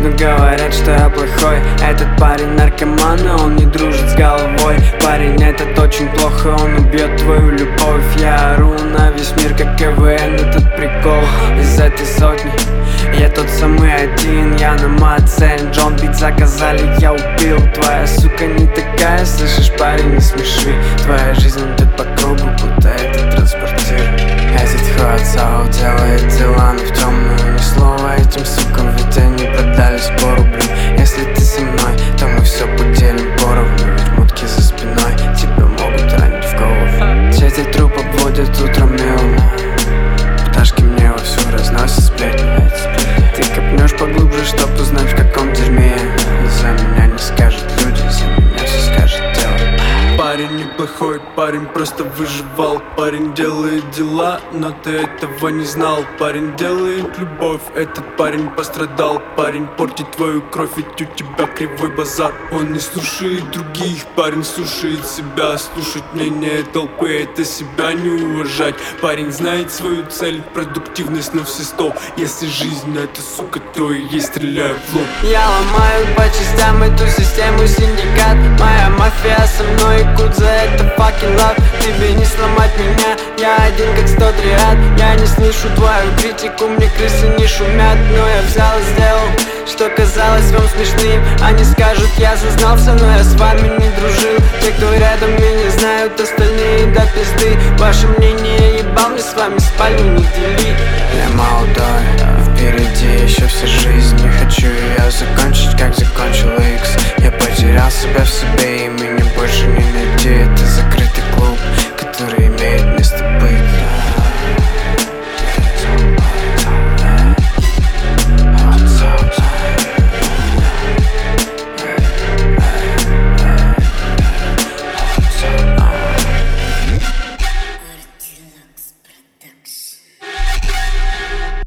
Но говорят, что я плохой. Этот парень наркоман, и он не дружит с головой. Парень, этот очень плохо, он убьет твою любовь. Я ору на весь мир, как КВН, этот прикол. Из этой сотни я тот самый один, я на Мацель. Джон Бит заказали, я убил. Твоя сука не такая, слышишь, парень, не смеши. Твоя жизнь идет по кругу, будто это транспортир. Этот хуацао делает дела, но в темную ни слова этим сукам, ведь они продались по рублю. Если ты со мной, то мы все поделим поровну, ведь мутки за спиной тебя могут ранить в голову. Дети труп обводят утром милым, пташки мне вовсю разносят сплетни. Ты копнешь поглубже, чтоб узнать, в каком дерьме я. За меня не скажут люди, за меня все скажет тело. Парень неплохой, парень просто выживал. Парень делает дела, но ты этого не знал. Парень делает любовь, этот парень пострадал. Парень портит твою кровь, ведь у тебя кривой базар. Он не слушает других, парень слушает себя. Слушать мнение толпы — это себя не уважать. Парень знает свою цель, продуктивность на все 100. Если жизнь это сука, то и ей стреляю в лоб. Я ломаю по частям эту систему, синдикат. Моя мафия со мной, и Кудза — это fucking love. Тебе не сломать меня, я один как 100 триад. Я не слышу твою критику, мне крысы не шумят. Но я взял и сделал, что казалось вам смешным. Они скажут, я зазнался, но я с вами не дружил. Те, кто рядом меня знают, остальные до пизды. Ваше мнение ебал, мне с вами спальню не делить. Я молодой, впереди еще вся жизнь. Не хочу ее закончить, как закончил Икс. Я потерял себя в себе, и мы не